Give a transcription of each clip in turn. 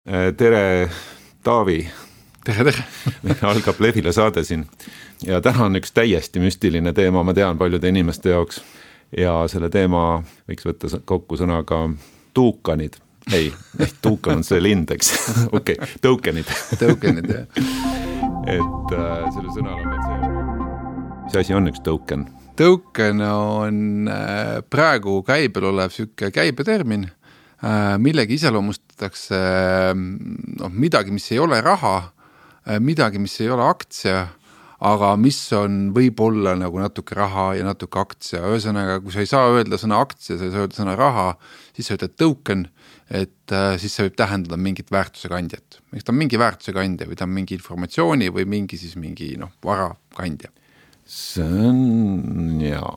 Tere, Taavi. Tere. Algab Levila saade siin. Ja täna on üks täiesti müstiline teema, ma tean paljude inimeste jaoks. Ja selle teema võiks võtta kokku sõnaga tuukanid. Ei, tuukan on see lind, eks. Okei, tõukenid. Tõukenid, jah. Et selle sõnal on see asi on üks tõuken. Tõuken on praegu käibel olev süke käibetermin, millegi iseloomustatakse midagi, mis ei ole raha, midagi, mis ei ole aktsia, aga mis on võib-olla nagu natuke raha ja natuke aktsia. Ühesõnaga, kui sa ei saa öelda sõna aktsia, sa ei saa öelda sõna raha, siis sa ütled tõuken, et siis see võib tähendada mingit väärtuse kandjat. Eks ta on mingi väärtuse kandja või ta on mingi informatsiooni või mingi vara kandja. See on,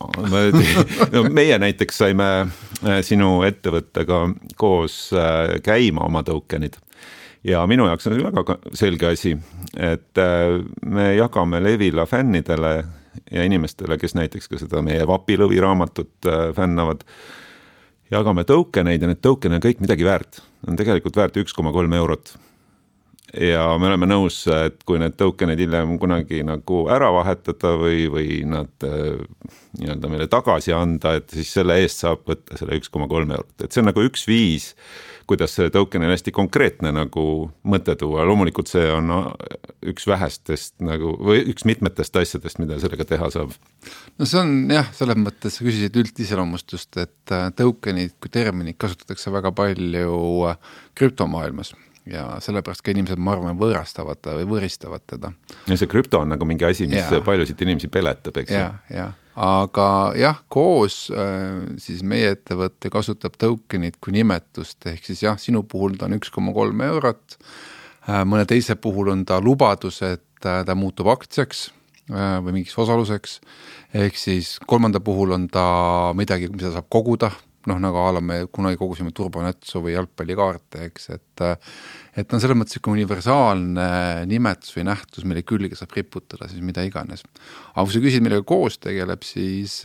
meie näiteks saime sinu ettevõttega koos käima oma tõukenid ja minu jaoks on väga selge asi, et me jagame Levila fännidele ja inimestele, kes näiteks ka seda meie Vapilõvi raamatut fännavad, jagame tõukeneid ja need tõukened on kõik midagi väärt. On tegelikult väärt 1,3 eurot. Ja me oleme nõus, et kui need tõukened hiljem kunagi nagu ära vahetada või nad nii-öelda meile tagasi anda, et siis selle eest saab võtta selle 1,3 eurot. Et see on nagu üks viis, kuidas see tõuken on hästi konkreetne nagu mõte tuua. Loomulikult see on üks vähestest nagu, või üks mitmetest asjadest, mida sellega teha saab. No see on jah, selles mõttes sa küsisid üldiseloomustust, et tõukenid kui terminid kasutatakse väga palju krüptomaailmas. Ja sellepärast ka inimesed, ma arvan, võõrastavad või võõristavad teda. Ja see krüpto on nagu mingi asi, mis paljusid inimesi peletab, eks? Ja. Aga jah, koos siis meie ettevõtte kasutab tõukenid kui nimetust, ehk siis jah, sinu puhul ta on 1,3 eurot, mõne teise puhul on ta lubadus, et ta muutub aktsiaks või mingiks osaluseks, ehk siis kolmanda puhul on ta midagi, mida saab koguda, nagu me kunagi kogusime turbonätsu või jalgpallikaarte, eks, et on selles mõttes universaalne nimetus või nähtus, mille külge saab riputada, siis mida iganes. Aga kui sa küsid, millega koos tegeleb, siis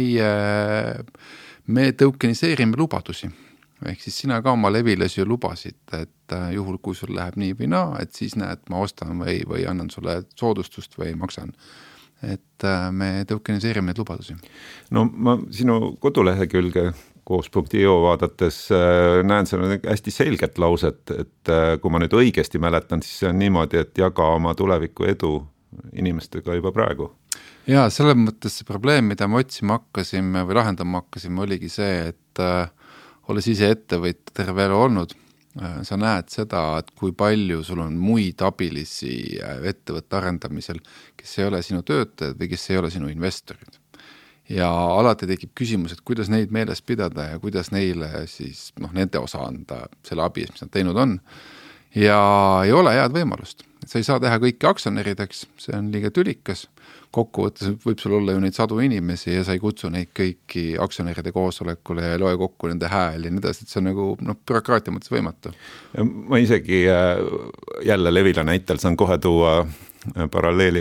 me tõukeniseerime lubadusi. Ehk siis sina ka oma Levilas ju lubasid, et juhul kui sul läheb nii või naa, et siis näed, ma ostan või annan sulle soodustust või maksan. Et me tõukeniseerime neid lubadusi. No ma sinu kodulehekülge koos.io vaadates näen seal hästi selget lauset, et kui ma nüüd õigesti mäletan, siis see on niimoodi, et jaga oma tuleviku edu inimestega juba praegu. Ja selles mõttes see probleem, mida me otsima hakkasime või lahendama hakkasime, oligi see, et olles ise ettevõtja terve elu olnud, sa näed seda, et kui palju sul on muid abilisi ettevõtte arendamisel, kes ei ole sinu töötajad või kes ei ole sinu investorid. Ja alati tekib küsimus, et kuidas neid meeles pidada ja kuidas neile siis nende osa anda selle abi, mis nad teinud on. Ja ei ole head võimalust. Et sa ei saa teha kõiki aktsionärideks, see on liiga tülikas. Kokkuvõttes võib sul olla ju neid sadu inimesi ja sa ei kutsu neid kõiki aktsionäride koosolekule ja loe kokku nende hääl ja nii edasi, et see on nagu bürokraatia mõttes võimatu. Ma isegi jälle Levila näitel saan kohe tuua paralleeli,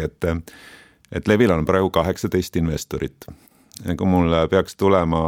et Levila on praegu 18 investorit. Ja kui mul peaks tulema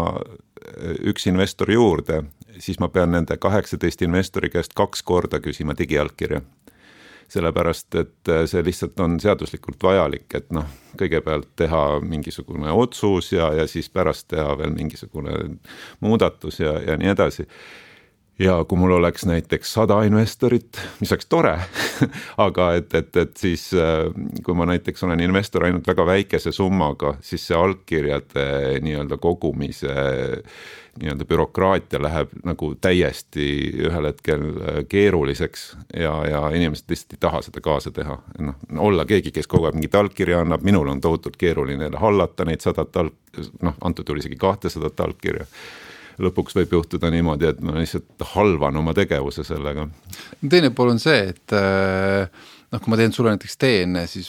üks investor juurde, siis ma pean nende 18 investori käest 2 korda küsima digialkirja. Sellepärast, et see lihtsalt on seaduslikult vajalik, et kõigepealt teha mingisugune otsus ja siis pärast teha veel mingisugune muudatus ja nii edasi. Ja kui mul oleks näiteks 100 investorit, mis oleks tore, aga et siis, kui ma näiteks olen investor ainult väga väikese summaga, siis see alkirjade nii-öelda kogumise nii-öelda bürokraatia läheb nagu täiesti ühel hetkel keeruliseks ja inimesed lihtsalt ei taha seda kaasa teha. Olla keegi, kes kogu aeg mingit alkirja annab, minul on tohutult keeruline hallata neid 100 antud oli isegi 200 alkirja. Lõpuks võib juhtuda niimoodi, et ma lihtsalt halvan oma tegevuse sellega. Teine pool on see, et kui ma teen sulle näiteks teene, siis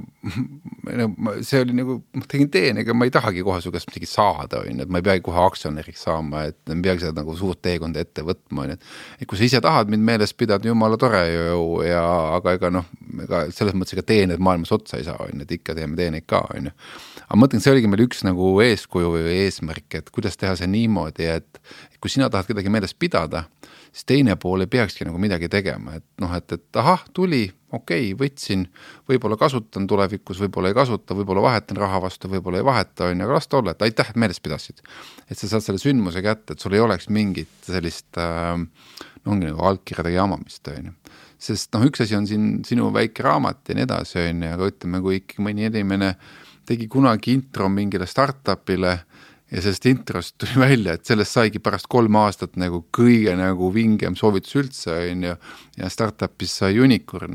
see oli nagu, ma tegin teene, aga ma ei tahagi kohe su käest midagi saada, et ma ei peagi kohe aktsionäriks saama, et ma peagi seda nagu suurt teekonda ette võtma. Et kui sa ise tahad mind meeles pidada, jumala tore ju, aga selles mõttes ega teened maailmas otsa ei saa, et ikka teeme teeneid ka. Aga mõtlen, see oligi meil üks nagu eeskuju või eesmärk, et kuidas teha see niimoodi, et kui sina tahad kedagi meeles pidada, siis teine pool ei peakski nagu midagi tegema, et noh, et ahah, tuli, okei, võtsin, võib-olla kasutan tulevikus, võib-olla ei kasuta, võib-olla vahetan raha vastu, võib-olla ei vaheta, aga las ta olla, et aitäh, et meeles pidasid. Et sa saad selle sündmuse kätte, et sul ei oleks mingit sellist ongi nagu allkirjadega jamamist, sest noh, üks asi on siin sinu väike raamat ja nii edasi, aga ütleme, kui ikka mõni inimene tegi kunagi intro mingile startupile ja sellest introst tuli välja, et sellest saigi pärast 3 aastat nagu kõige nagu vingem soovitus üldse, ja startupis sai unicorn,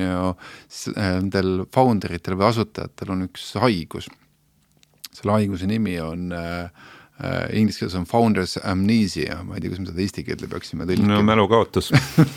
nendel founderitel või asutajatel on üks haigus. Selle haiguse nimi on inglise keeles on founders amnesia, ma ei tea, kus me seda eesti keelde peaksime tõlkima. No mälukaotus.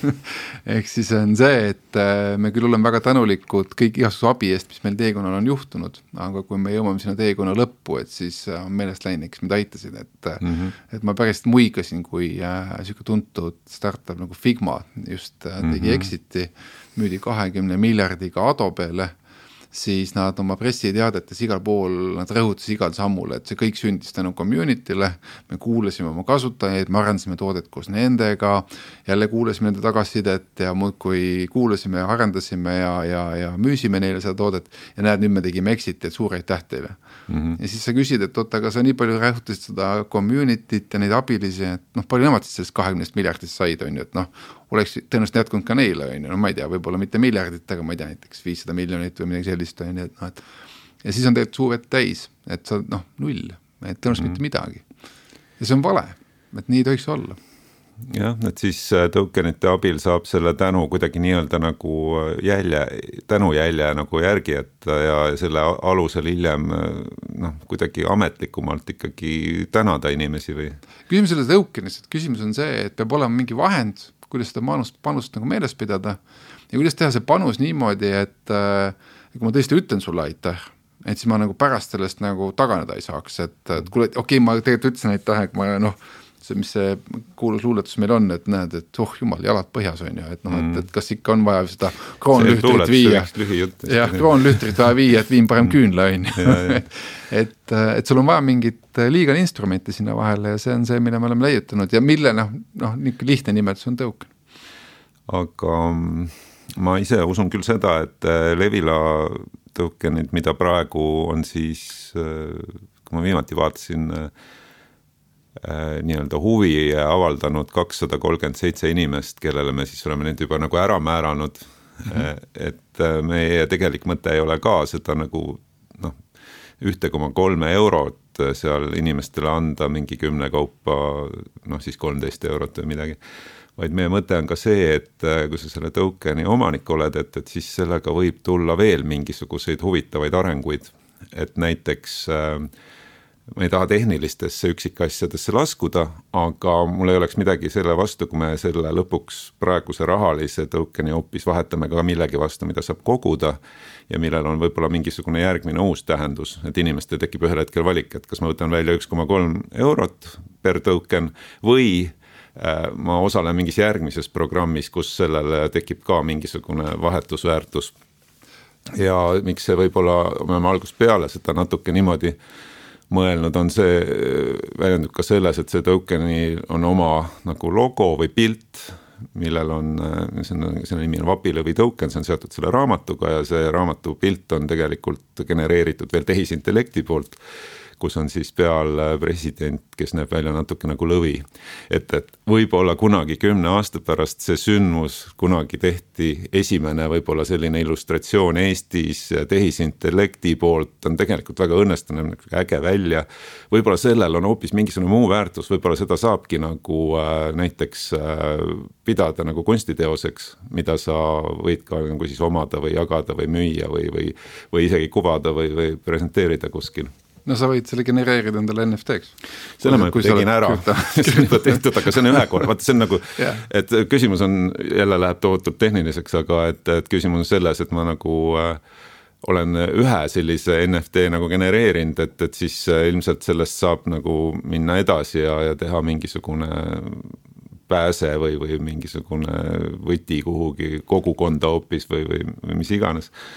Ehk siis on see, et me küll oleme väga tänulikud kõik igasuguse abi eest, mis meil teekonnal on juhtunud, aga kui me jõuame sinna teekonna lõppu, et siis on meelest läinud, kes meid aitasid, et ma pärast muigasin, kui siuke tuntud startup nagu Figma just tegi exiti, müüdi 20 miljardiga Adobele, siis nad oma pressiteadetes igal pool, nad rõhutas igal sammul, et see kõik sündis tänu community'le, me kuulasime oma kasutajaid, me arendasime toodet koos nendega, jälle kuulasime nende tagasisidet ja muudkui kuulasime ja arendasime ja müüsime neile seda toodet ja näed, nüüd me tegime exiti, et suur aitäh teile. Ja siis sa küsid, et oota, aga sa nii palju rõhutasid seda community't ja neid abilisi, et noh, palju nemad siis sellest 20 miljardist said, et noh, oleks tõenäoliselt jätkunud ka neile, no ma ei tea, võib-olla mitte miljardit, aga ma ei tea, näiteks 500 miljonit või midagi sellist, ja siis on tegelikult suuvet täis, et sa null, et tõenäoliselt mitte midagi. Ja see on vale, et nii tohiks olla. Jah, et siis tokenite abil saab selle tänu kuidagi nii-öelda nagu tänujälje nagu järgi, et ja selle alusel hiljem kuidagi ametlikumalt ikkagi tänada inimesi või? Küsimus selles tokenis, et küsimus on see, et peab olema mingi vahend, kuidas seda panust nagu meeles pidada ja kuidas teha see panus niimoodi, et kui ma tõesti ütlen sulle aitäh, et siis ma nagu pärast sellest nagu taganeda ei saaks, et kuule, okei, ma tegelikult ütlesin aitäh, et ma mis see kuulus luuletus meil on, et näed, et jumal, jalad põhjas on ju, et kas ikka on vaja seda kroonlühtrit viia. Jah, kroonlühtrit vaja viia, et viin parem küünla on ju. et sul on vaja mingit legal instrumenti sinna vahele ja see on see, mille me oleme leiutanud ja mille lihtne nimetus on token. Aga ma ise usun küll seda, et Levila tokenid, mida praegu on siis, kui ma viimati vaatasin, nii-öelda huvi avaldanud 237 inimest, kellele me siis oleme need juba nagu ära määranud, et meie tegelik mõte ei ole ka seda nagu 1,3 eurot seal inimestele anda mingi 10 kaupa, siis 13 eurot või midagi, vaid meie mõte on ka see, et kui sa selle tokeni omanik oled, et siis sellega võib tulla veel mingisuguseid huvitavaid arenguid, et näiteks ma ei taha tehnilistesse üksikasjadesse laskuda, aga mul ei oleks midagi selle vastu, kui me selle lõpuks praeguse rahalise tokeni hoopis vahetame ka millegi vastu, mida saab koguda ja millel on võib-olla mingisugune järgmine uus tähendus, et inimestel tekib ühel hetkel valik, et kas ma võtan välja 1,3 eurot per token või ma osalen mingis järgmises programmis, kus sellele tekib ka mingisugune vahetusväärtus. Ja miks see võib-olla, me oleme algusest peale seda natuke niimoodi mõelnud, on see, väljendub ka selles, et see tokeni on oma nagu logo või pilt, millel on, selle nimi on Vapilõvi token, see on seotud selle raamatuga ja see raamatu pilt on tegelikult genereeritud veel tehisintellekti poolt, kus on siis peal president, kes näeb välja natuke nagu lõvi. Et võib-olla kunagi 10 aasta pärast see sündmus kunagi tehti esimene võib-olla selline illustratsioon Eestis tehisintellekti poolt, on tegelikult väga õnnestunud, äge välja. Võib-olla sellel on hoopis mingisugune muu väärtus, võib-olla seda saabki nagu näiteks pidada nagu kunstiteoseks, mida sa võid ka nagu siis omada või jagada või müüa või isegi kuvada või presenteerida kuskil. No sa võid selle genereerida endale NFT-ks. Selle ma tegin ära, tehtud, aga see on ühe kord, vaata see on nagu, et küsimus on, jälle läheb tohutult tehniliseks, aga et küsimus on selles, et ma nagu olen ühe sellise NFT nagu genereerinud, et siis ilmselt sellest saab nagu minna edasi ja teha mingisugune pääse või mingisugune võti kuhugi kogukonda hoopis või mis iganes.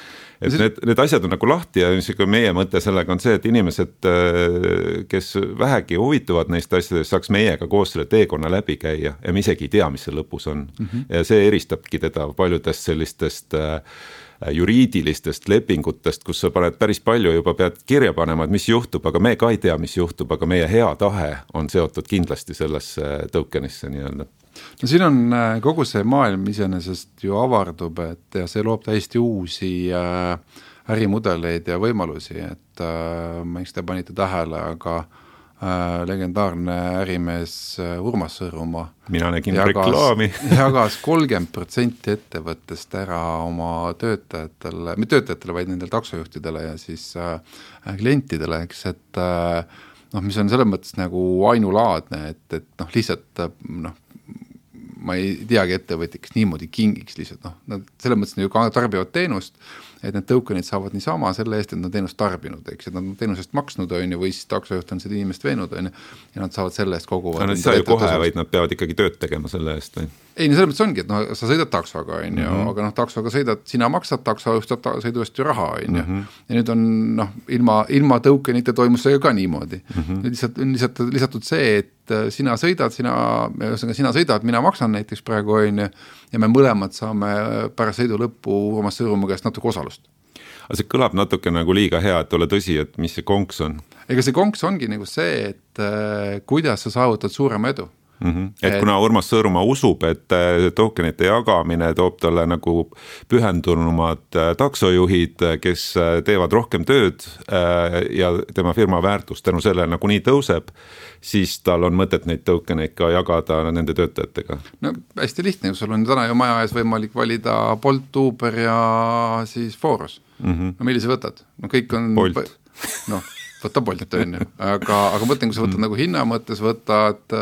et need asjad on nagu lahti ja meie mõte sellega on see, et inimesed, kes vähegi huvituvad neist asjadest, saaks meiega koos selle teekonna läbi käia ja me isegi ei tea, mis see lõpus on. Ja see eristabki teda paljudest sellistest juriidilistest lepingutest, kus sa paned päris palju juba pead kirja panema, et mis juhtub, aga me ka ei tea, mis juhtub, aga meie hea tahe on seotud kindlasti sellesse tokenisse nii-öelda. No siin on kogu see maailm iseenesest ju avardub, et ja see loob täiesti uusi ärimudeleid ja võimalusi, et ma eks te panite tähele, aga legendaarne ärimees Urmas Sõõrumaa mina nägin reklaami jagas 30% ettevõttest ära oma töötajatele, mitte töötajatele, vaid nendel taksojuhtidele ja siis klientidele, eks, et mis on selles mõttes nagu ainulaadne, et lihtsalt ma ei teagi ettevõtja, kes niimoodi kingiks lihtsalt, nad selles mõttes ju tarbivad teenust, et need tokenid saavad niisama selle eest, et nad teenust tarbinud, eks, et nad on teenusest maksnud, või siis taksojuht on seda inimest veenud, ja nad saavad selle eest kogu nad ei saa ju kohe, vaid nad peavad ikkagi tööd tegema selle eest, või? Ei, selles mõttes ongi, et sa sõidad taksoga, aga taksoga sõidad, sina maksad, takso õhustab sõiduvast ju raha, ja nüüd on, ilma tokenite toimus see ka niimoodi. Lihtsalt lisatud see, et sina sõidad, mina maksan näiteks praegu, ja me mõlemad saame pärast sõidu lõppu Urmas Sõõrumaa käest natuke osalust. Aga see kõlab natuke nagu liiga hea, et ole tõsi, et mis see konks on? Ega see konks ongi nagu see, et kuidas sa saavutad suurema edu. Et kuna Urmas Sõõrumaa usub, et tokenite jagamine toob talle nagu pühendunumad taksojuhid, kes teevad rohkem tööd ja tema firma väärtus tänu sellele nagu nii tõuseb, siis tal on mõtet neid tokeneid ka jagada nende töötajatega. No hästi lihtne, sul on täna ju maja ees võimalik valida Bolt, Uber ja siis Forus. No millise võtad? No kõik on... Bolt. Võta Bolt, aga mõtlen, kui sa võtad nagu hinna mõttes, võtad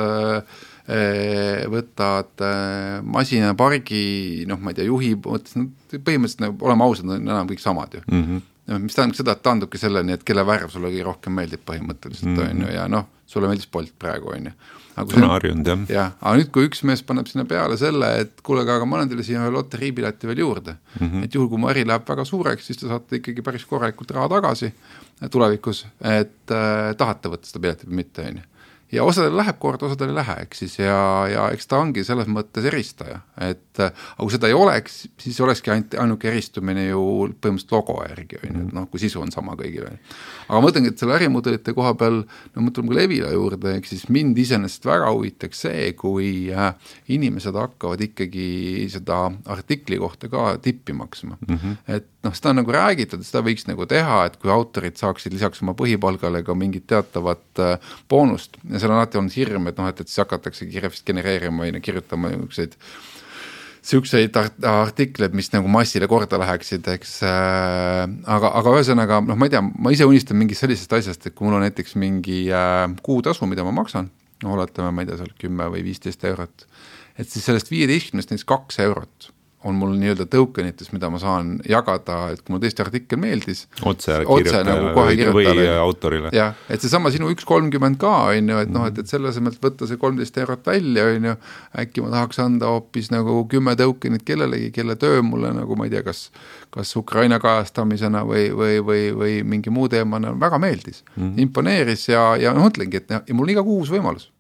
masinapargi, ma ei tea, juhi mõttes, põhimõtteliselt oleme ausad, on enam kõik samad ju. Mis tähendab seda, et taandubki selleni, et kelle värv sulle kõige rohkem meeldib põhimõtteliselt, ja sulle meeldis Bolt praegu, Sõna harjunud, jah. Aga nüüd, kui üks mees paneb sinna peale selle, et kuule, aga ma annan teile siia loteriipileti veel juurde, et juhul, kui mu äri läheb väga suureks, siis te saate ikkagi päris korralikult raha tagasi tulevikus, et tahate võtta seda piletit või mitte, ja osadel läheb kord, osadel ei lähe, eks siis, ja eks ta ongi selles mõttes eristaja, et aga kui seda ei oleks, siis olekski ainuke eristumine ju põhimõtteliselt logo järgi, kui sisu on sama kõigile. Aga ma mõtlengi, et selle ärimudelite koha peal, mõtleme ka Levila juurde, eks siis mind iseenesest väga huvitaks see, kui inimesed hakkavad ikkagi seda artikli kohta ka tippi maksma. Et seda on nagu räägitud, et seda võiks nagu teha, et kui autorid saaksid lisaks oma põhipalgale ka mingit teatavat boonust, ja seal on alati olnud hirm, et siis hakatakse kiiresti genereerima ja kirjutama siukseid artikleid, mis nagu massile korda läheksid, eks, aga ühesõnaga, ma ei tea, ma ise unistan mingist sellisest asjast, et kui mul on näiteks mingi kuutasu, mida ma maksan, oletame, ma ei tea, 10 või 15 eurot, et siis sellest 15 näiteks 2 eurot on mul nii-öelda tokenites, mida ma saan jagada, et kui mul tõesti artikkel meeldis, otse nagu kohe kirjutada või autorile. Ja, et see sama sinu 1.30 ka, et selle asemel võtta see 13 eurot välja, äkki ma tahaks anda hoopis nagu 10 tokenit kellelegi, kelle töö mulle nagu, ma ei tea, kas Ukraina kajastamisena või mingi muu teemana väga meeldis, imponeeris ja mõtlengi, et mul on iga kuus võimalus.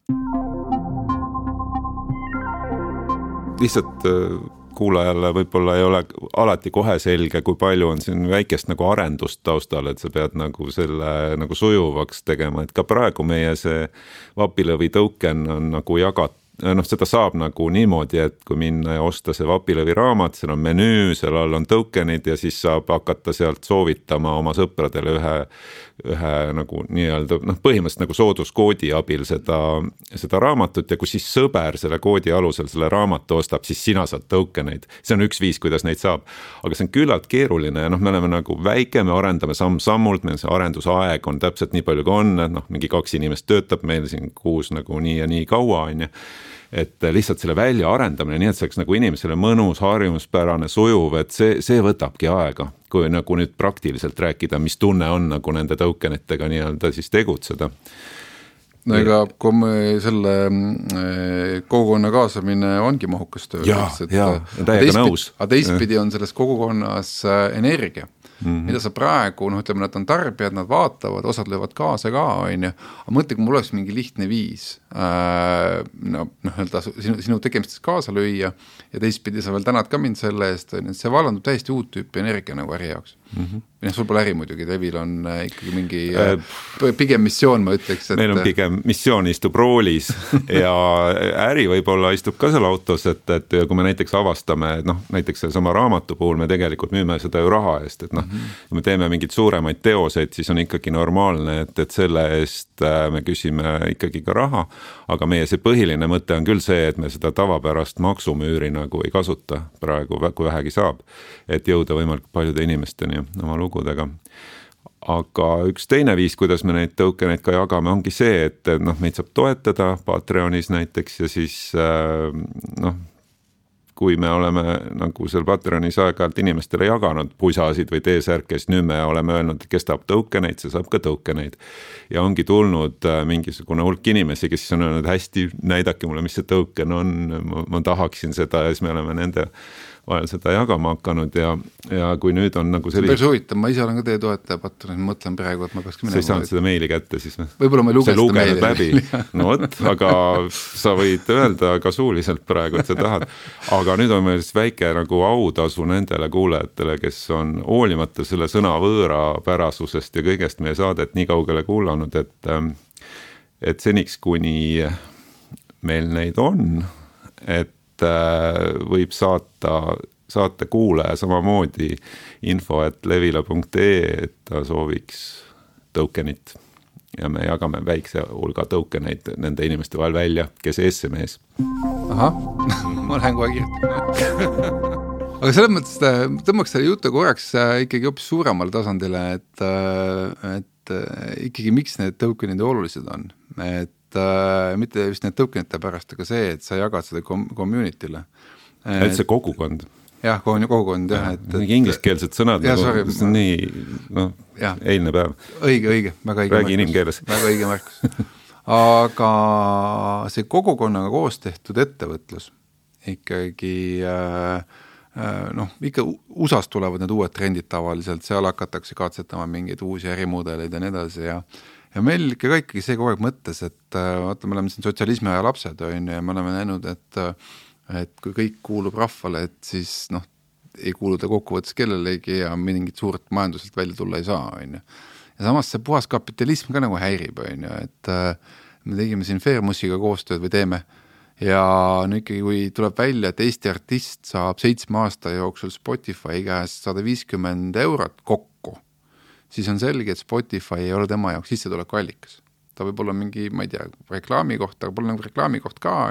Lihtsalt kuulajale võib-olla ei ole alati kohe selge, kui palju on siin väikest nagu arendust taustal, et sa pead nagu selle nagu sujuvaks tegema, et ka praegu meie see Vapilõvi token on nagu seda saab nagu niimoodi, et kui minna ja osta see Vapilõvi raamat, seal on menüü, seal all on tokenid ja siis saab hakata sealt soovitama oma sõpradele ühe nagu nii-öelda, põhimõtteliselt nagu sooduskoodi abil seda raamatut ja kui siis sõber selle koodi alusel selle raamatu ostab, siis sina saad tokeneid. See on üks viis, kuidas neid saab. Aga see on küllalt keeruline ja me oleme nagu väike, me arendame samm-sammult, meil see arendusaeg on täpselt nii palju kui on, mingi 2 inimest töötab meil siin kuus nagu nii ja nii kaua, et lihtsalt selle välja arendamine, nii et see oleks nagu inimesele mõnus, harjumuspärane, sujuv, et see võtabki aega, kui nagu nüüd praktiliselt rääkida, mis tunne on nagu nende tokenitega nii-öelda siis tegutseda. No ega kui me selle kogukonna kaasamine ongi mahukas töö. Ja täiega nõus. Aga teistpidi on selles kogukonnas energia. mida sa praegu, ütleme, nad on tarbijad, nad vaatavad, osad löövad kaasa ka, on ju, aga mõtle, kui mul oleks mingi lihtne viis sinu tegemistes kaasa lüüa ja teistpidi sa veel tänad ka mind selle eest, see vallandub täiesti uut tüüpi energia nagu äri jaoks. Sul pole äri muidugi, Levil on ikkagi mingi pigem missioon, ma ütleks. Meil on pigem missioon istub roolis ja äri võib-olla istub ka seal autos, et kui me näiteks avastame, näiteks sama raamatu puhul me tegelikult müüme seda ju raha eest, et kui me teeme mingeid suuremaid teoseid, siis on ikkagi normaalne, et selle eest me küsime ikkagi ka raha, aga meie see põhiline mõte on küll see, et me seda tavapärast maksumüüri nagu ei kasuta praegu, kui vähegi saab, et jõuda võimalikult paljude inimesteni oma lugudega. Aga üks teine viis, kuidas me neid tokeneid ka jagame, ongi see, et meid saab toetada Patreonis näiteks ja siis kui me oleme nagu seal Patreonis aeg-ajalt inimestele jaganud pusasid või T-särke, siis nüüd me oleme öelnud, et kes tahab tokeneid, see saab ka tokeneid. Ja ongi tulnud mingisugune hulk inimesi, kes on öelnud, hästi, näidake mulle, mis see token on, ma tahaksin seda ja siis me oleme nende vahel seda jagama hakanud ja kui nüüd on nagu selline... See on päris huvitav, ma ise olen ka teie toetaja Patreonis, mõtlen praegu, et ma peaks ka minema... Sa ei saanud seda meili kätte siis? Võib-olla ma ei luge seda meili läbi. No võt, aga sa võid öelda ka suuliselt praegu, et sa tahad. Aga nüüd on meil väike nagu autasu nendele kuulajatele, kes on hoolimata selle sõna võõrapärasusest ja kõigest meie saadet nii kaugele kuulanud, et seniks kuni meil neid on, et võib saata kuulaja samamoodi info, et levila.ee, et ta sooviks tokenit ja me jagame väikse hulga tokeneid nende inimeste vahel välja, kes SMS. Ahah, ma lähen kohe kirjutama. Aga selles mõttes tõmbaks selle jutu korraks ikkagi hoopis suuremale tasandile, et ikkagi miks need tokenid olulised on, et mitte just need tokenite pärast, aga see, et sa jagad seda community'le. Et see kogukond. Jah, kogukond, jah. Ingliskeelsed sõnad, see on nii eilne päev. Õige, väga õige Räägi inimkeeles. Väga õige märkus. Aga see kogukonnaga koos tehtud ettevõtlus ikkagi, ikka USAs tulevad need uued trendid tavaliselt, seal hakatakse katsetama mingeid uusi ärimudeleid ja nii edasi ja meil ikka ikkagi see kogu aeg mõttes, et vaata, me oleme siin sotsialismi aja lapsed ja me oleme näinud, et kui kõik kuulub rahvale, et siis ei kuulu ta kokkuvõttes kellelegi ja mingit suurt majanduselt välja tulla ei saa. Ja samas see puhas kapitalism ka nagu häirib, et me tegime siin Fairmusiga koostööd või teeme ja ikkagi kui tuleb välja, et Eesti artist saab 7 aasta jooksul Spotify käest 150 eurot kokku, siis on selge, et Spotify ei ole tema jaoks sissetuleku allikas. Ta võib olla mingi, ma ei tea, reklaami koht, aga pole nagu reklaami koht ka,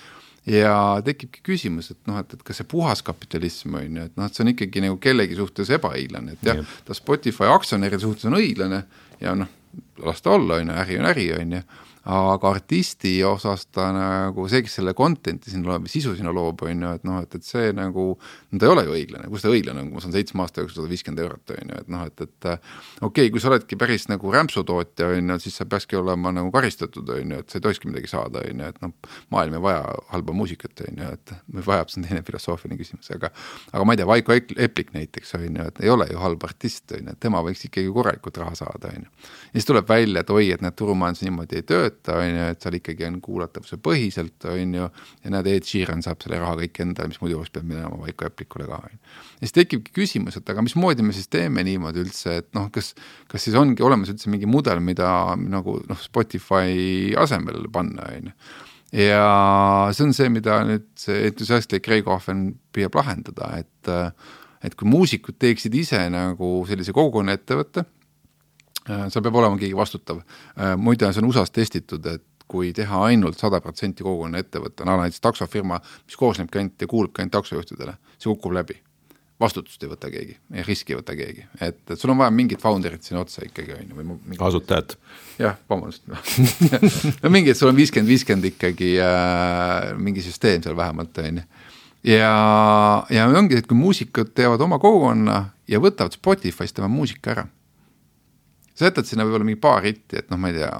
ja tekibki küsimus, et kas see puhas kapitalism on, et see on ikkagi nagu kellegi suhtes ebaõiglane, et jah, ta Spotify aktsionäri suhtes on õiglane ja las ta olla, äri on äri, aga artisti osas ta nagu see, kes selle contenti siin loeb, sisu sinna loob, et see nagu, ta ei ole ju õiglane, kus ta õiglane on, kui ma saan 7 aasta jooksul 150 eurot, et okei, kui sa oledki päris nagu rämpsutootja, siis sa peakski olema nagu karistatud, et sa ei tohiski midagi saada, et maailm ei vaja halba muusikat, et vajab, see on teine filosoofiline küsimus, aga ma ei tea, Vaiko Eplik näiteks, et ei ole ju halb artist, tema võiks ikkagi korralikult raha saada, ja siis tuleb välja, et oi, et need turumajandus niimoodi ei tööta, et seal ikkagi on kuulatavuse põhiselt, ja näed, Ed Sheeran saab selle raha kõik endale, mis muidu peab minema Vaiko Eplikule ka. Ja siis tekibki küsimus, et aga mismoodi me siis teeme niimoodi üldse, et kas siis ongi olemas üldse mingi mudel, mida nagu Spotify asemel panna, ja see on see, mida nüüd see entusiastlik Reikofen püüab lahendada, et kui muusikud teeksid ise nagu sellise kogukonna ettevõtte, seal peab olema keegi vastutav. Muide, see on USAs testitud, et kui teha ainult 100% kogukonna ettevõtte, näiteks taksofirma, mis koosnebki ainult ja kuulubki ainult taksojuhtidele, see kukub läbi. Vastutust ei võta keegi ja riski ei võta keegi. Et sul on vaja mingid founderid sinna otsa ikkagi. Asutajad. Jah, vabandust. Mingi, et sul on 50-50 ikkagi mingi süsteem seal vähemalt. Ja ongi, et kui muusikud teevad oma kogukonna ja võtavad Spotify'st tema muusika ära, sa jätad sinna võib-olla mingi paar hitti, et ma ei tea,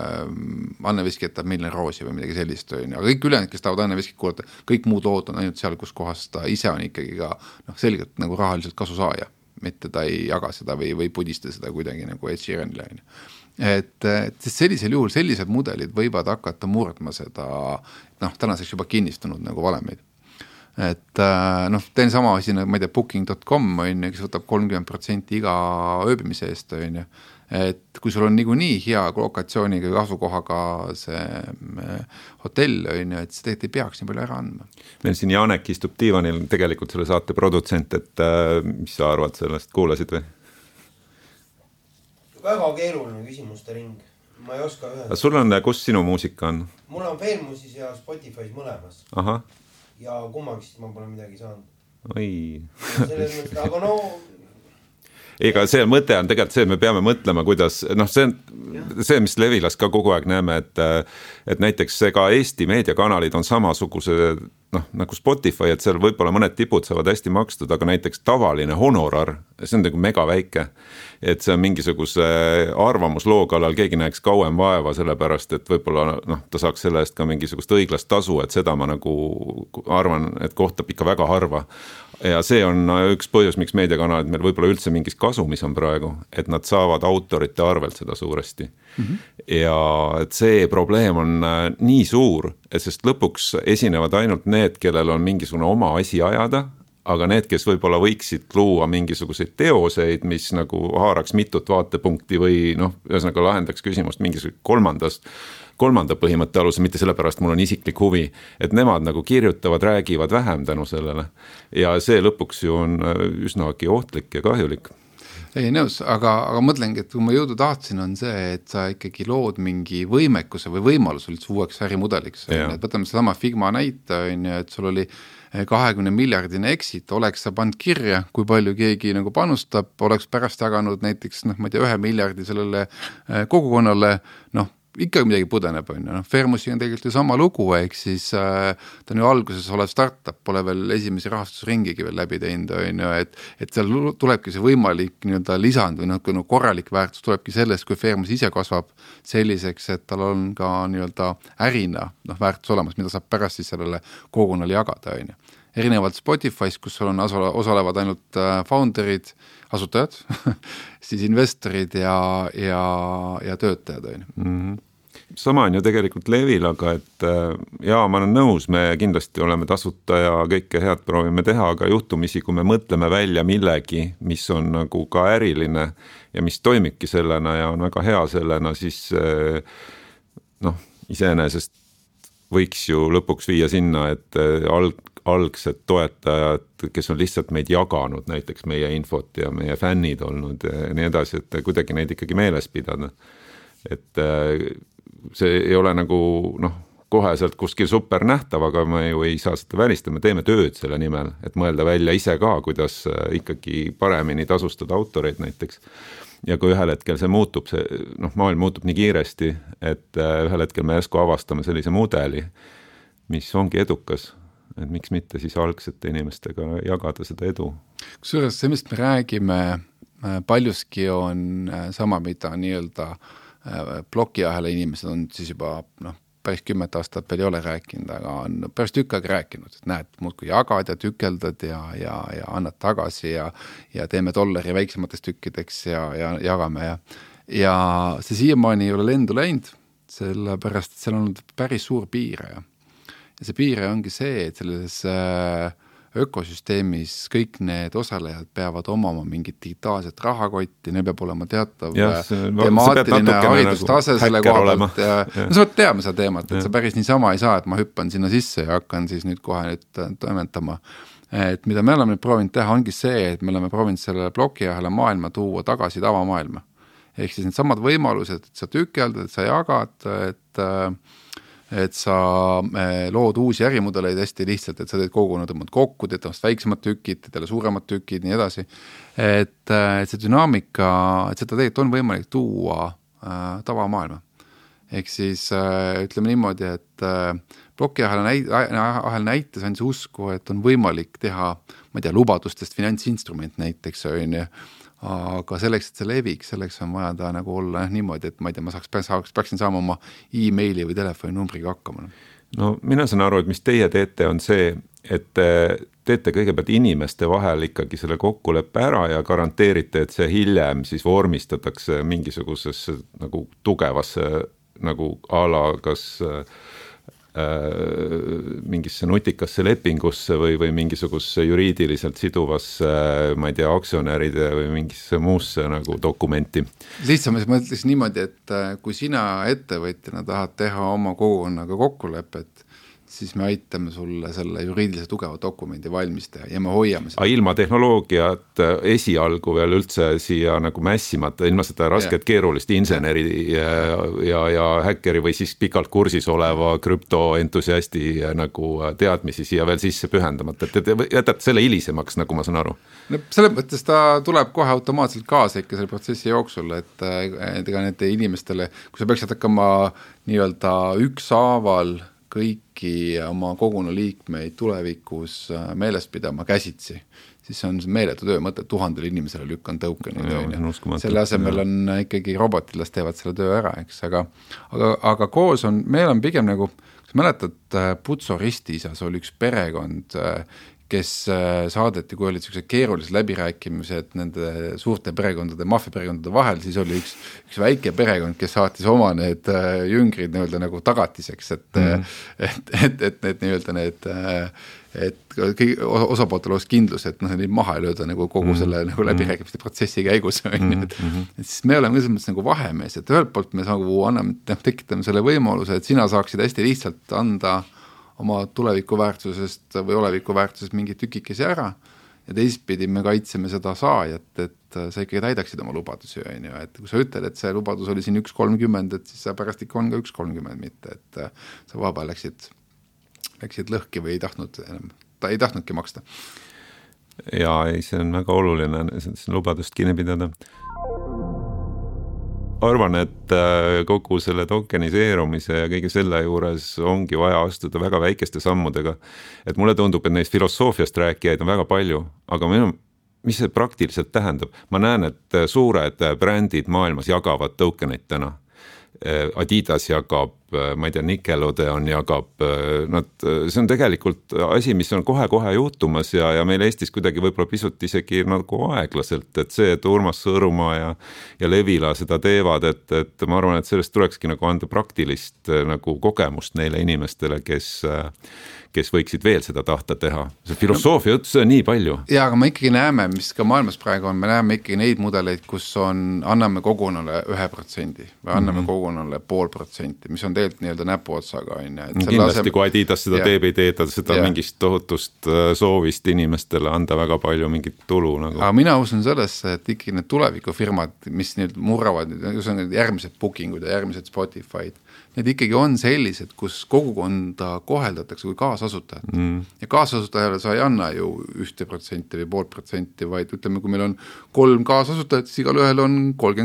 Anne Veski jätab Milline Roosi või midagi sellist, aga kõik ülejäänud, kes tahavad Anne Veski kuulata, kõik muud lood on ainult seal, kus kohas ta ise on ikkagi ka selgelt nagu rahaliselt kasu saaja. mitte ta ei jaga seda või pudista seda kuidagi nagu Ed Sheeranile, on ju. Et sellisel juhul sellised mudelid võivad hakata murdma seda, tänaseks juba kinnistunud nagu valemeid. Et teen sama asi, ma ei tea, booking.com on ju, kes võtab 30% iga ööbimise eest, on ju. Et kui sul on nii hea lokatsiooniga ja asukohaga see hotell, on ju, et see tegelikult ei peaks nii palju ära andma. Meil siin Janek istub diivanil, tegelikult selle saate produtsent, et mis sa arvad sellest, kuulasid või? Väga keeruline küsimuste ring. Ma ei oska ühe. Sul on, kus sinu muusika on? Mul on Fairmusis ja Spotify's mõlemas. Aha. Ja kummagist ma pole midagi saanud. Oi. Aga Ega see mõte on tegelikult see, et me peame mõtlema, kuidas, see, mis Levilas ka kogu aeg näeme, et näiteks ka Eesti meediakanalid on samasuguse, nagu Spotify, et seal võib-olla mõned tipud saavad hästi makstud, aga näiteks tavaline honorar, see on nagu mega väike, et see on mingisuguse arvamusloo kallal, keegi näeks kauem vaeva, sellepärast, et võib-olla ta saaks selle eest ka mingisugust õiglast tasu, et seda ma nagu arvan, et kohtab ikka väga harva. Ja see on üks põhjus, miks meediakanalid meil võib-olla üldse mingis kasumis on praegu, et nad saavad autorite arvelt seda suuresti. Ja et see probleem on nii suur, et sest lõpuks esinevad ainult need, kellel on mingisugune oma asi ajada, aga need, kes võib-olla võiksid luua mingisuguseid teoseid, mis nagu haaraks mitut vaatepunkti või ühesõnaga lahendaks küsimust mingisugust kolmanda põhimõtte alusel, mitte sellepärast mul on isiklik huvi, et nemad nagu kirjutavad, räägivad vähem tänu sellele. Ja see lõpuks ju on üsnagi ohtlik ja kahjulik. Ei nõus, aga mõtlengi, et kui ma jõudu tahtsin, on see, et sa ikkagi lood mingi võimekuse või võimalus üldse uueks ärimudeliks. Võtame sama Figma näite, et sul oli 20 miljardine exit, oleks sa pannud kirja, kui palju keegi nagu panustab, oleks pärast jaganud näiteks, ma ei tea, 1 miljardi sellele kogukonnale, ikkagi midagi pudeneb, on ju. Fairmusi on tegelikult ju sama lugu, ehk siis ta on ju alguses olev startup, pole veel esimese rahastusringigi veel läbi teinud, on ju, et seal tulebki see võimalik lisand või korralik väärtus tulebki sellest, kui Fairmus ise kasvab selliseks, et tal on ka ärina väärtus olemas, mida saab pärast siis sellele kogukonnale jagada, on ju. Erinevalt Spotify's, kus sul on osalevad ainult founderid, asutajad, siis investorid ja töötajad, on ju. Sama on ju tegelikult Levilaga, et ma olen nõus, me kindlasti oleme tasuta ja kõike head proovime teha, aga juhtumisi, kui me mõtleme välja millegi, mis on nagu ka äriline ja mis toimibki sellena ja on väga hea sellena, siis iseenesest võiks ju lõpuks viia sinna, et algsed toetajad, kes on lihtsalt meid jaganud, näiteks meie infot ja meie fännid olnud ja nii edasi, et kuidagi neid ikkagi meeles pidada. Et see ei ole nagu koheselt kuskil super nähtav, aga me ju ei saa seda välistada, me teeme tööd selle nimel, et mõelda välja ise ka, kuidas ikkagi paremini tasustada autoreid näiteks. Ja kui ühel hetkel see muutub, maailm muutub nii kiiresti, et ühel hetkel me järsku avastame sellise mudeli, mis ongi edukas, et miks mitte siis algsete inimestega jagada seda edu. Kusjuures see, mis me räägime, paljuski on sama, mida nii-öelda plokiahela inimesed on siis juba päris 10 aastat veel ei ole rääkinud, aga on päris tükk aega rääkinud, et näed, muudkui jagad ja tükeldad ja annad tagasi ja teeme dollari väiksematest tükkideks ja jagame ja see siiamaani ei ole lendu läinud, sellepärast, et seal on olnud päris suur piire ja see piire ongi see, et selles ökosüsteemis kõik need osalejad peavad omama mingit digitaalset rahakotti, neil peab olema teatav temaatiline haridustase selle koha pealt ja sa võid teame seda teemat, et sa päris niisama ei saa, et ma hüppan sinna sisse ja hakkan siis nüüd kohe toimetama. Et mida me oleme proovinud teha, ongi see, et me oleme proovinud selle blokiahela maailma tuua tagasi tavamaailma. Ehk siis need samad võimalused, et sa tükeldad, et sa jagad, et sa lood uusi ärimudeleid hästi lihtsalt, et sa teed kogukonnad kokku, teed väiksemad tükid, teed suuremad tükid, nii edasi. Et see dünaamika, et seda tegelikult on võimalik tuua tavamaailma. Ehk siis ütleme niimoodi, et blokiahel näites on see usku, et on võimalik teha, ma ei tea, lubadustest finantsinstrument näiteks, aga selleks, et see leviks, selleks on vaja ta nagu olla niimoodi, et ma ei tea, ma peaksin saama oma e-maili või telefoninumbriga hakkama. no mina saan aru, et mis teie teete, on see, et teete kõigepealt inimeste vahel ikkagi selle kokkuleppe ära ja garanteerite, et see hiljem siis vormistatakse mingisugusesse nagu tugevasse nagu a la kas mingisse nutikasse lepingusse või mingisugusesse juriidiliselt siduvasse, ma ei tea, aktsionäride või mingisse muusse nagu dokumenti. Lihtsalt ma mõtles niimoodi, et kui sina ettevõtjana tahad teha oma kogukonnaga kokkulepet, siis me aitame sulle selle juriidilise tugeva dokumendi valmis teha ja me hoiame seda. Ilma tehnoloogiat esialgu veel üldse siia nagu mässimata, ilma seda rasket keerulist inseneri ja häkkeri või siis pikalt kursis oleva krüptoentusiasti nagu teadmisi siia veel sisse pühendamata, et jätate selle hilisemaks, nagu ma saan aru. No, selles mõttes ta tuleb kohe automaatselt kaasa ikka selle protsessi jooksul, et ega need inimestele, kui sa peaksid hakkama nii-öelda ükshaaval kõiki oma koguna liikmeid tulevikus meelest pidama käsitsi, siis on meeletu töö mõte 1000 inimesele lükkan tõukeneid. Selle asemel on ikkagi robotid, las teevad selle töö ära, eks, aga koos on, meil on pigem nagu, kas mäletad, Putso ristiisas oli üks perekond, kes saadeti, kui olid sellised keerulised läbirääkimised nende suurte perekondade, maffiaperekondade vahel, siis oli üks väike perekond, kes saatis oma need jüngrid nii-öelda nagu tagatiseks, et nii-öelda need, et osapootel oleks kindlus, et neid maha ei lööda nagu kogu selle nagu läbirääkimiste protsessi käigus. Et siis me oleme selles mõttes nagu vahemees, et ühelt poolt me tekitame selle võimaluse, et sina saaksid hästi lihtsalt anda oma tulevikuväärtusest või olevikuväärtusest mingi tükikesi ära ja teistpidi me kaitseme seda saajat, et sa ikkagi täidaksid oma lubadusi, et kui sa ütled, et see lubadus oli siin 1.30, et siis sa pärast ikka on ka 1.30, mitte, et sa vahepeal läksid lõhki või ta ei tahtnudki maksta. Ja see on väga oluline lubadust kinni pidada. Arvan, et kogu selle tokeniseerumise ja kõige selle juures ongi vaja astuda väga väikeste sammudega. Et mulle tundub, et neist filosoofiast rääkijaid on väga palju, aga mis see praktiliselt tähendab? Ma näen, et suured brändid maailmas jagavad tokeneid täna. Adidas jagab, ma ei tea, Nickelodeon jagab, see on tegelikult asi, mis on kohe-kohe juhtumas ja meil Eestis kuidagi võib-olla pisut isegi nagu aeglaselt, et see, et Urmas Sõõrumaa ja Levila seda teevad, et ma arvan, et sellest tulekski nagu anda praktilist nagu kogemust neile inimestele, kes võiksid veel seda tahta teha. See filosoofia üldse on nii palju. Ja, aga me ikkagi näeme, mis ka maailmas praegu on, me näeme ikkagi neid mudeleid, kus anname kogunale 1% või anname kogunale 0.5%, mis on tegelikult nii-öelda näpuotsaga. Kindlasti, kui Adidas seda teeb, ei teeta seda mingist tohutust soovist inimestele anda väga palju mingit tulu. Nagu. Aga mina usun sellesse, et ikkagi need tulevikufirmad, mis nüüd murravad, järgmised bookingud ja järgmised Spotify'd, need ikkagi on sellised, kus kogukonda koheldatakse kui kaasasutajat. Ja kaasasutajale sa ei anna ju 1% või 0.5%, vaid ütleme, kui meil on 3 kaasasutajat, siis igal ühel on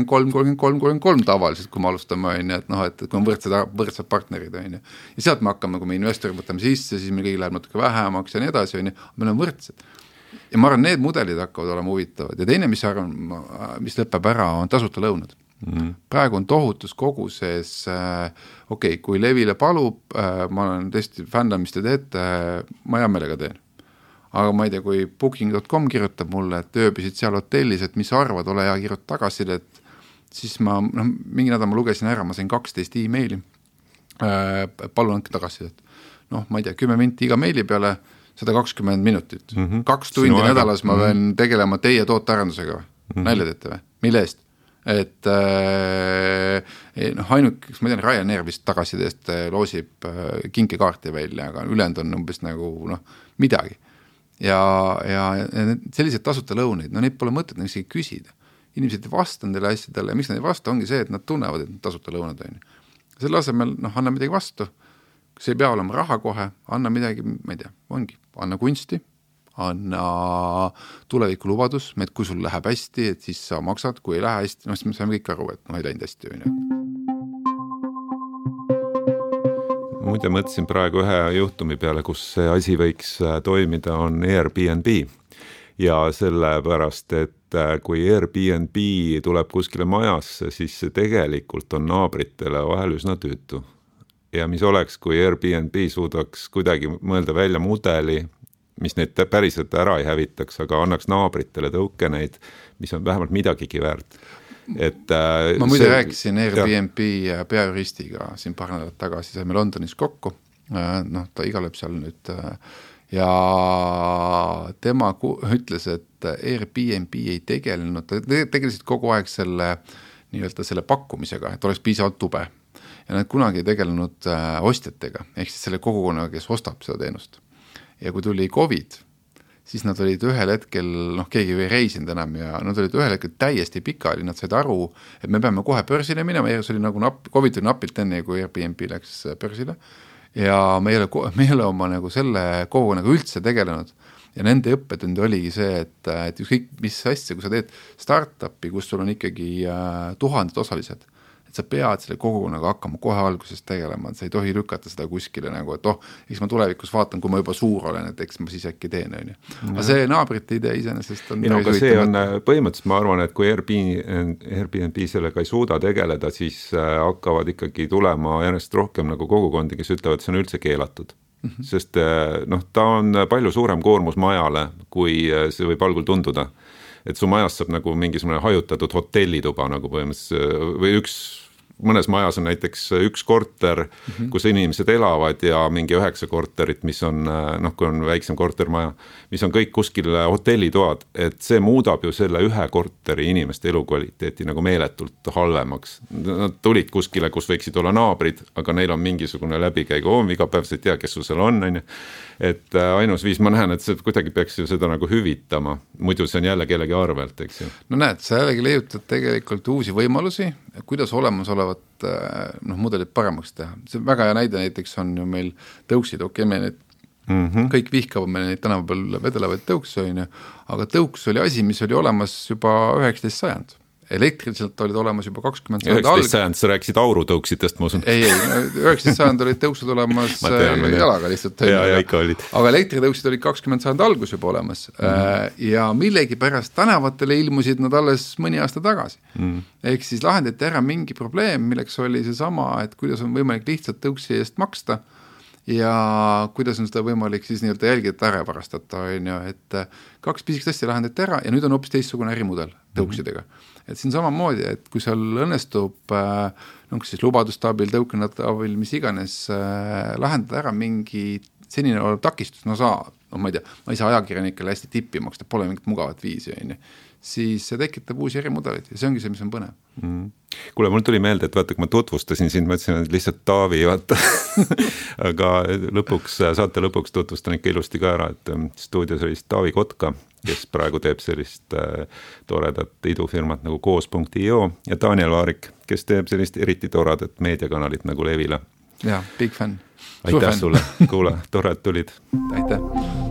33 tavaliselt, kui me alustame, et kui on võrdsed partnerid. Ja sealt me hakkame, kui me investorid võtame sisse, siis meil kõigi läheb natuke vähemaks ja nii edasi, meil on võrdsed. Ja ma arvan, need mudelid hakkavad olema huvitavad. Ja teine, mis lõpeb ära, on tasuta lõunad. Praegu on tohutus koguses, kui Levile palub, ma olen tõesti fändan, mis te teete, ma hea meelega teen. Aga ma ei tea, kui booking.com kirjutab mulle, et ööbisid seal hotellis, et mis sa arvad, ole hea kirjuta tagasi, et siis mingi nädal ma lugesin ära, ma sain 12 e-maili, palun andke tagasi, et ma ei tea, 10 minti iga meili peale, 120 minutit. 2 tundi nädalas ma pean tegelema teie tootearendusega. Nälja teete või? Mille eest? Et ainukeks, ma tean, Ryanair vist tagasideest loosib kinkekaarti välja, aga ülejäänud on umbes nagu midagi. Ja sellised tasuta lõuneid, neid pole mõtet isegi küsida. Inimesed ei vasta nendele asjadele ja miks nad ei vasta, ongi see, et nad tunnevad, et nad tasuta lõunad on. Selle asemel anna midagi vastu, see ei pea olema raha kohe, anna midagi, ma ei tea, ongi, anna kunsti, anna tuleviku lubadus, et kui sul läheb hästi, et siis sa maksad, kui ei lähe hästi, siis me saame kõik aru, et ei läinud hästi. Muide mõtlesin praegu ühe juhtumi peale, kus see asi võiks toimida, on Airbnb. Ja sellepärast, et kui Airbnb tuleb kuskile majasse, siis see tegelikult on naabritele vahel üsna tüütu. ja mis oleks, kui Airbnb suudaks kuidagi mõelda välja mudeli, mis neid päriselt ära ei hävitaks, aga annaks naabritele tõukeneid, mis on vähemalt midagigi väärt. Ma muide rääkisin Airbnb peajuristiga siin paar nädalat tagasi, saime Londonis kokku, ta igaleb seal nüüd ja tema ütles, et Airbnb ei tegelenud, ta tegelesid kogu aeg selle pakkumisega, et oleks piisavalt tube ja nad kunagi ei tegelenud ostjatega, ehk siis selle kogukonnaga, kes ostab seda teenust. Ja kui tuli COVID, siis nad olid ühel hetkel, keegi ei reisinud enam ja nad olid ühel hetkel täiesti pikali, nad said aru, et me peame kohe börsile minema, see oli nagu COVID oli napilt enne, kui Airbnb läks börsile ja me ei ole oma nagu selle kogukonnaga üldse tegelenud ja nende õppetund oligi see, et ükskõik mis asja, kui sa teed startupi, kus sul on ikkagi 1000 osalised, sa pead selle kogukonnaga hakkama kohe algusest tegelema, et sa ei tohi lükata seda kuskile nagu, et eks ma tulevikus vaatan, kui ma juba suur olen, et eks ma siis äkki teen, on ju. Aga see naabrite idee iseenesest on aga see on põhimõtteliselt, ma arvan, et kui Airbnb sellega ei suuda tegeleda, siis hakkavad ikkagi tulema järjest rohkem nagu kogukondi, kes ütlevad, et see on üldse keelatud. Sest ta on palju suurem koormus majale, kui see võib algul tunduda. Et su majast saab nagu mingisugune hajutatud hotellituba nagu põhimõtteliselt või mõnes majas on näiteks üks korter, kus inimesed elavad ja mingi 9 korterit, mis on, kui on väiksem kortermaja, mis on kõik kuskil hotellitoad, et see muudab ju selle ühe korteri inimeste elukvaliteeti nagu meeletult halvemaks. Nad tulid kuskile, kus võiksid olla naabrid, aga neil on mingisugune läbikäigu, iga päev sa ei tea, kes sul seal on. Et ainus viis ma näen, et see kuidagi peaks ju seda nagu hüvitama, muidu see on jälle kellegi arvelt, eks ju. No näed, sa jällegi leiutad tegelikult uusi võimalusi, kuidas olemasolevat mudelit paremaks teha. See väga hea näide näiteks on ju meil tõuksid, me need kõik vihkavad me neid tänava peal vedelevaid tõukse, aga tõuks oli asi, mis oli olemas juba 19. sajand. Elektriliselt olid olemas juba 20 sajand 19. sajand, sa rääkisid aurutõuksitest, ma usun. Ei, 19. sajand olid tõuksud olemas jalaga lihtsalt. Aga elektritõuksid olid 20 sajand algus juba olemas ja millegi pärast tänavatele ilmusid nad alles mõni aasta tagasi. Ehk siis lahendati ära mingi probleem, milleks oli see sama, et kuidas on võimalik lihtsalt tõuksi eest maksta ja kuidas on seda võimalik siis nii-öelda jälgida ära varastata, et 2 pisikest asja lahendati ära ja nüüd on hoopis teistsugune ärimudel tõuksidega. Et siin samamoodi, et kui seal õnnestub kas siis lubaduste abil, tõukenate abil, mis iganes lahendada ära mingi senine olev takistus, ma ei tea, ma ei saa ajakirjanikele hästi tippi maksta, pole mingit mugavat viisi, siis see tekitab uusi ärimudeleid ja see ongi see, mis on põnev. Kuule, mul tuli meelde, et vaata, kui ma tutvustasin sind, ma ütlesin, et lihtsalt Taavi, vaata. Aga saate lõpuks tutvustan ikka ilusti ka ära, et stuudios oli Taavi Kotka, kes praegu teeb sellist toredat idufirmat nagu koos.io ja Daniel Vaarik, kes teeb sellist eriti toredat meediakanalit nagu Levila. Ja, big fan. Aitäh sulle, kuule, tore, et tulid. Aitäh.